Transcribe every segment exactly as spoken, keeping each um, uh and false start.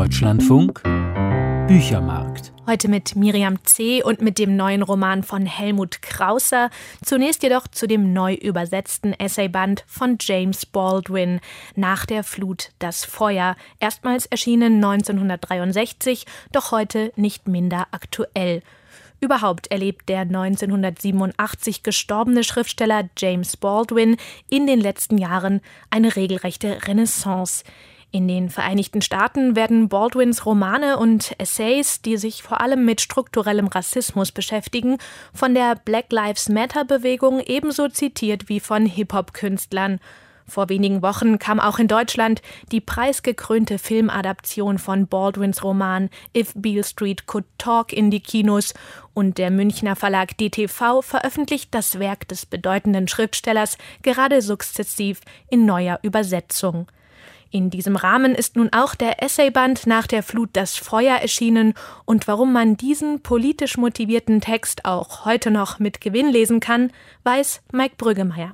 Deutschlandfunk Büchermarkt. Heute mit Miriam C. und mit dem neuen Roman von Helmut Krauser. Zunächst jedoch zu dem neu übersetzten Essayband von James Baldwin, Nach der Flut das Feuer. Erstmals erschienen neunzehnhundertdreiundsechzig, doch heute nicht minder aktuell. Überhaupt erlebt der neunzehnhundertsiebenundachtzig gestorbene Schriftsteller James Baldwin in den letzten Jahren eine regelrechte Renaissance. In den Vereinigten Staaten werden Baldwins Romane und Essays, die sich vor allem mit strukturellem Rassismus beschäftigen, von der Black Lives Matter-Bewegung ebenso zitiert wie von Hip-Hop-Künstlern. Vor wenigen Wochen kam auch in Deutschland die preisgekrönte Filmadaption von Baldwins Roman If Beale Street Could Talk in die Kinos und der Münchner Verlag D T V veröffentlicht das Werk des bedeutenden Schriftstellers gerade sukzessiv in neuer Übersetzung. In diesem Rahmen ist nun auch der Essayband Nach der Flut das Feuer erschienen und warum man diesen politisch motivierten Text auch heute noch mit Gewinn lesen kann, weiß Mike Brüggemeier.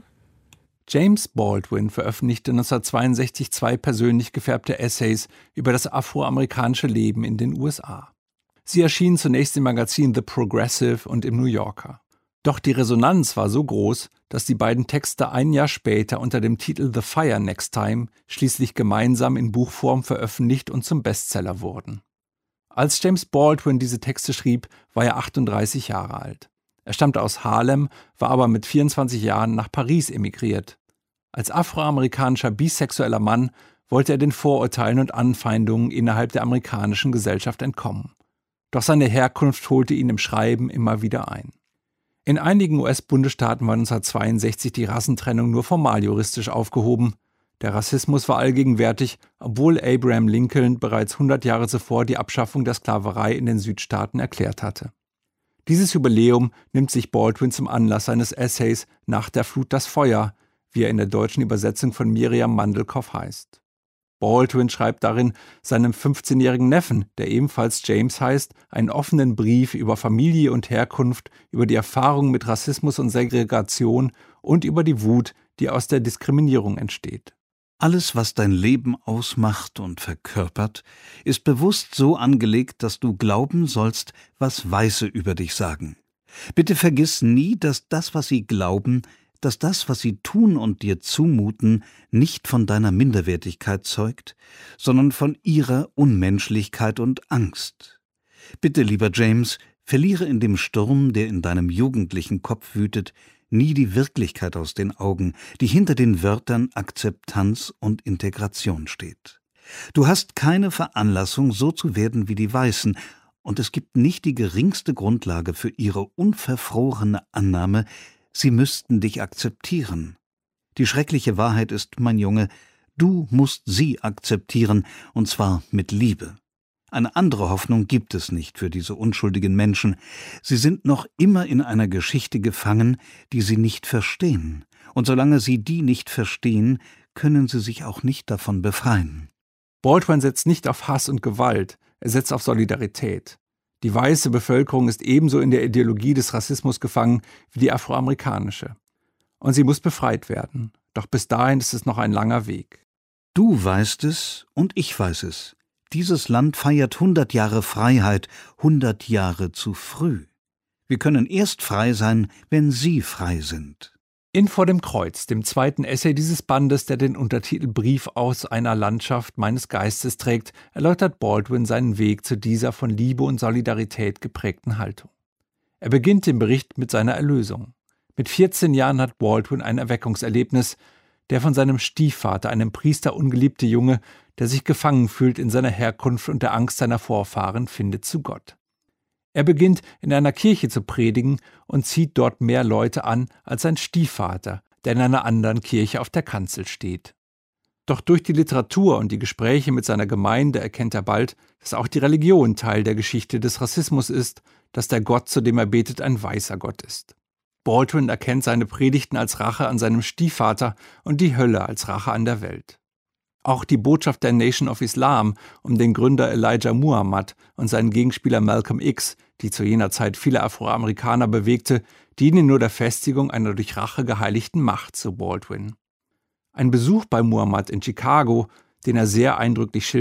James Baldwin veröffentlichte neunzehnhundertzweiundsechzig zwei persönlich gefärbte Essays über das afroamerikanische Leben in den U S A. Sie erschienen zunächst im Magazin The Progressive und im New Yorker. Doch die Resonanz war so groß, dass die beiden Texte ein Jahr später unter dem Titel The Fire Next Time schließlich gemeinsam in Buchform veröffentlicht und zum Bestseller wurden. Als James Baldwin diese Texte schrieb, war er achtunddreißig Jahre alt. Er stammte aus Harlem, war aber mit vierundzwanzig Jahren nach Paris emigriert. Als afroamerikanischer bisexueller Mann wollte er den Vorurteilen und Anfeindungen innerhalb der amerikanischen Gesellschaft entkommen. Doch seine Herkunft holte ihn im Schreiben immer wieder ein. In einigen U S-Bundesstaaten war neunzehnhundertzweiundsechzig die Rassentrennung nur formal juristisch aufgehoben. Der Rassismus war allgegenwärtig, obwohl Abraham Lincoln bereits hundert Jahre zuvor die Abschaffung der Sklaverei in den Südstaaten erklärt hatte. Dieses Jubiläum nimmt sich Baldwin zum Anlass seines Essays Nach der Flut das Feuer, wie er in der deutschen Übersetzung von Miriam Mandelkow heißt. Baldwin schreibt darin seinem fünfzehnjährigen Neffen, der ebenfalls James heißt, einen offenen Brief über Familie und Herkunft, über die Erfahrungen mit Rassismus und Segregation und über die Wut, die aus der Diskriminierung entsteht. Alles, was dein Leben ausmacht und verkörpert, ist bewusst so angelegt, dass du glauben sollst, was Weiße über dich sagen. Bitte vergiss nie, dass das, was sie glauben, dass das, was sie tun und dir zumuten, nicht von deiner Minderwertigkeit zeugt, sondern von ihrer Unmenschlichkeit und Angst. Bitte, lieber James, verliere in dem Sturm, der in deinem jugendlichen Kopf wütet, nie die Wirklichkeit aus den Augen, die hinter den Wörtern Akzeptanz und Integration steht. Du hast keine Veranlassung, so zu werden wie die Weißen, und es gibt nicht die geringste Grundlage für ihre unverfrorene Annahme, sie müssten dich akzeptieren. Die schreckliche Wahrheit ist, mein Junge, du musst sie akzeptieren, und zwar mit Liebe. Eine andere Hoffnung gibt es nicht für diese unschuldigen Menschen. Sie sind noch immer in einer Geschichte gefangen, die sie nicht verstehen. Und solange sie die nicht verstehen, können sie sich auch nicht davon befreien. Baldwin setzt nicht auf Hass und Gewalt, er setzt auf Solidarität. Die weiße Bevölkerung ist ebenso in der Ideologie des Rassismus gefangen wie die afroamerikanische. Und sie muss befreit werden. Doch bis dahin ist es noch ein langer Weg. Du weißt es und ich weiß es. Dieses Land feiert hundert Jahre Freiheit, hundert Jahre zu früh. Wir können erst frei sein, wenn Sie frei sind. In Vor dem Kreuz, dem zweiten Essay dieses Bandes, der den Untertitel Brief aus einer Landschaft meines Geistes trägt, erläutert Baldwin seinen Weg zu dieser von Liebe und Solidarität geprägten Haltung. Er beginnt den Bericht mit seiner Erlösung. Mit vierzehn Jahren hat Baldwin ein Erweckungserlebnis, der von seinem Stiefvater, einem Priester ungeliebte Junge, der sich gefangen fühlt in seiner Herkunft und der Angst seiner Vorfahren, findet zu Gott. Er beginnt in einer Kirche zu predigen und zieht dort mehr Leute an als sein Stiefvater, der in einer anderen Kirche auf der Kanzel steht. Doch durch die Literatur und die Gespräche mit seiner Gemeinde erkennt er bald, dass auch die Religion Teil der Geschichte des Rassismus ist, dass der Gott, zu dem er betet, ein weißer Gott ist. Baldwin erkennt seine Predigten als Rache an seinem Stiefvater und die Hölle als Rache an der Welt. Auch die Botschaft der Nation of Islam um den Gründer Elijah Muhammad und seinen Gegenspieler Malcolm X, die zu jener Zeit viele Afroamerikaner bewegte, dienen nur der Festigung einer durch Rache geheiligten Macht, so Baldwin. Ein Besuch bei Muhammad in Chicago, den er sehr eindrücklich schildert,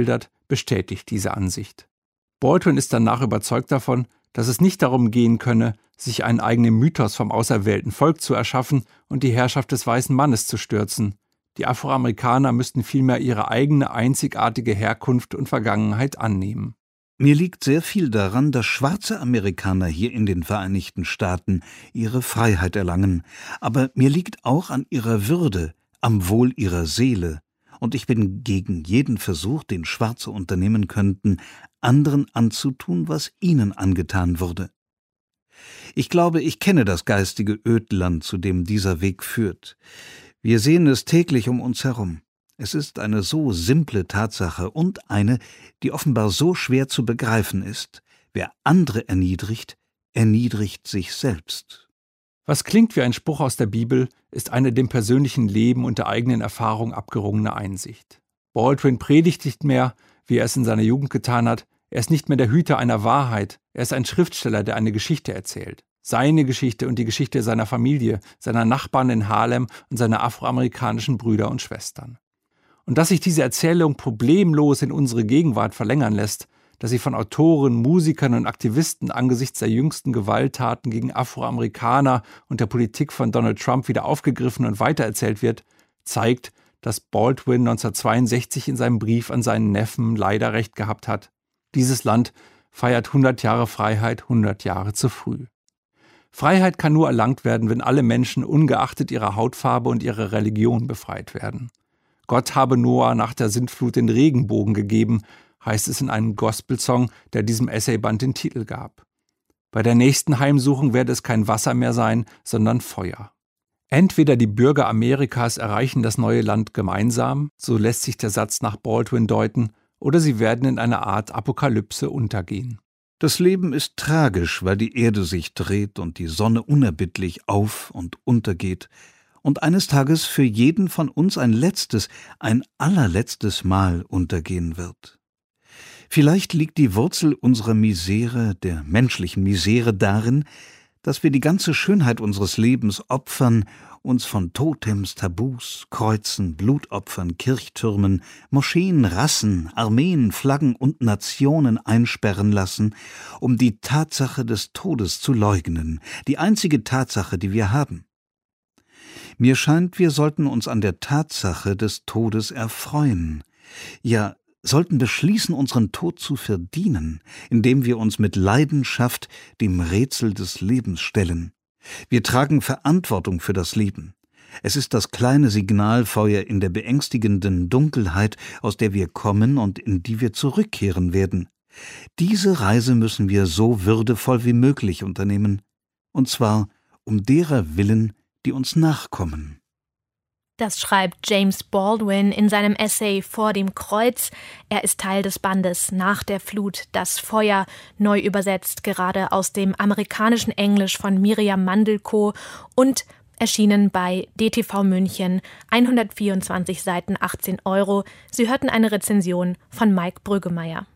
bestätigt diese Ansicht. Baldwin ist danach überzeugt davon, dass es nicht darum gehen könne, sich einen eigenen Mythos vom auserwählten Volk zu erschaffen und die Herrschaft des weißen Mannes zu stürzen. Die Afroamerikaner müssten vielmehr ihre eigene einzigartige Herkunft und Vergangenheit annehmen. Mir liegt sehr viel daran, dass schwarze Amerikaner hier in den Vereinigten Staaten ihre Freiheit erlangen. Aber mir liegt auch an ihrer Würde, am Wohl ihrer Seele. Und ich bin gegen jeden Versuch, den Schwarze unternehmen könnten, anderen anzutun, was ihnen angetan wurde. Ich glaube, ich kenne das geistige Ödland, zu dem dieser Weg führt. Wir sehen es täglich um uns herum. Es ist eine so simple Tatsache und eine, die offenbar so schwer zu begreifen ist. Wer andere erniedrigt, erniedrigt sich selbst. Was klingt wie ein Spruch aus der Bibel, ist eine dem persönlichen Leben und der eigenen Erfahrung abgerungene Einsicht. Baldwin predigt nicht mehr, wie er es in seiner Jugend getan hat. Er ist nicht mehr der Hüter einer Wahrheit. Er ist ein Schriftsteller, der eine Geschichte erzählt. Seine Geschichte und die Geschichte seiner Familie, seiner Nachbarn in Harlem und seiner afroamerikanischen Brüder und Schwestern. Und dass sich diese Erzählung problemlos in unsere Gegenwart verlängern lässt, dass sie von Autoren, Musikern und Aktivisten angesichts der jüngsten Gewalttaten gegen Afroamerikaner und der Politik von Donald Trump wieder aufgegriffen und weitererzählt wird, zeigt, dass Baldwin neunzehnhundertzweiundsechzig in seinem Brief an seinen Neffen leider recht gehabt hat. Dieses Land feiert hundert Jahre Freiheit, hundert Jahre zu früh. Freiheit kann nur erlangt werden, wenn alle Menschen ungeachtet ihrer Hautfarbe und ihrer Religion befreit werden. Gott habe Noah nach der Sintflut den Regenbogen gegeben, heißt es in einem Gospelsong, der diesem Essayband den Titel gab. Bei der nächsten Heimsuchung werde es kein Wasser mehr sein, sondern Feuer. Entweder die Bürger Amerikas erreichen das neue Land gemeinsam, so lässt sich der Satz nach Baldwin deuten, oder sie werden in einer Art Apokalypse untergehen. Das Leben ist tragisch, weil die Erde sich dreht und die Sonne unerbittlich auf- und untergeht und eines Tages für jeden von uns ein letztes, ein allerletztes Mal untergehen wird. Vielleicht liegt die Wurzel unserer Misere, der menschlichen Misere, darin, dass wir die ganze Schönheit unseres Lebens opfern, uns von Totems, Tabus, Kreuzen, Blutopfern, Kirchtürmen, Moscheen, Rassen, Armeen, Flaggen und Nationen einsperren lassen, um die Tatsache des Todes zu leugnen, die einzige Tatsache, die wir haben. Mir scheint, wir sollten uns an der Tatsache des Todes erfreuen, ja, sollten beschließen, unseren Tod zu verdienen, indem wir uns mit Leidenschaft dem Rätsel des Lebens stellen. Wir tragen Verantwortung für das Leben. Es ist das kleine Signalfeuer in der beängstigenden Dunkelheit, aus der wir kommen und in die wir zurückkehren werden. Diese Reise müssen wir so würdevoll wie möglich unternehmen, und zwar um derer willen, die uns nachkommen. Das schreibt James Baldwin in seinem Essay Vor dem Kreuz. Er ist Teil des Bandes Nach der Flut, das Feuer, neu übersetzt gerade aus dem amerikanischen Englisch von Miriam Mandelkow und erschienen bei D T V München, hundertvierundzwanzig Seiten, achtzehn Euro. Sie hörten eine Rezension von Mike Brüggemeier.